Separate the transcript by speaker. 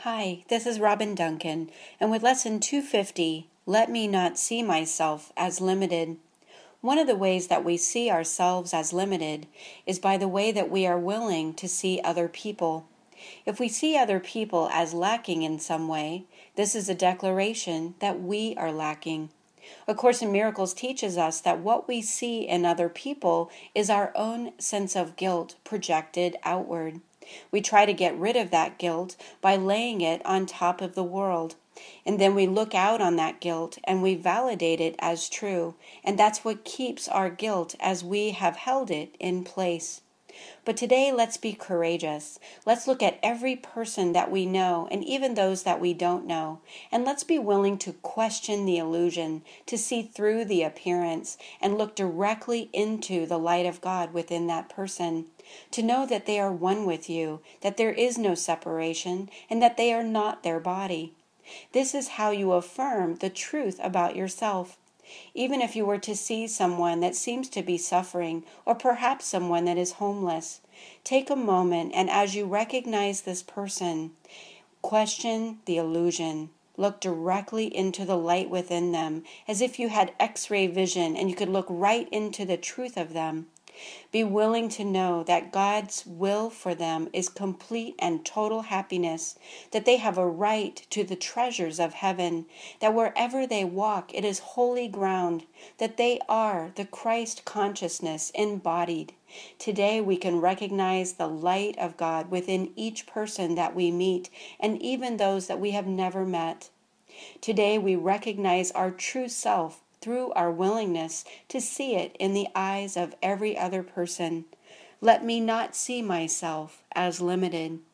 Speaker 1: Hi, this is Robin Duncan, and with Lesson 250, Let Me Not See Myself as Limited. One of the ways that we see ourselves as limited is by the way that we are willing to see other people. If we see other people as lacking in some way, this is a declaration that we are lacking. A Course in Miracles teaches us that what we see in other people is our own sense of guilt projected outward. We try to get rid of that guilt by laying it on top of the world. And then we look out on that guilt and we validate it as true. And that's what keeps our guilt as we have held it in place. But today, let's be courageous. Let's look at every person that we know and even those that we don't know. And let's be willing to question the illusion, to see through the appearance, and look directly into the light of God within that person. To know that they are one with you, that there is no separation, and that they are not their body. This is how you affirm the truth about yourself. Even if you were to see someone that seems to be suffering, or perhaps someone that is homeless, take a moment and as you recognize this person, question the illusion. Look directly into the light within them, as if you had X-ray vision and you could look right into the truth of them. Be willing to know that God's will for them is complete and total happiness, that they have a right to the treasures of heaven, that wherever they walk it is holy ground, that they are the Christ consciousness embodied. Today we can recognize the light of God within each person that we meet, and even those that we have never met. Today we recognize our true self through our willingness to see it in the eyes of every other person. Let me not see myself as limited.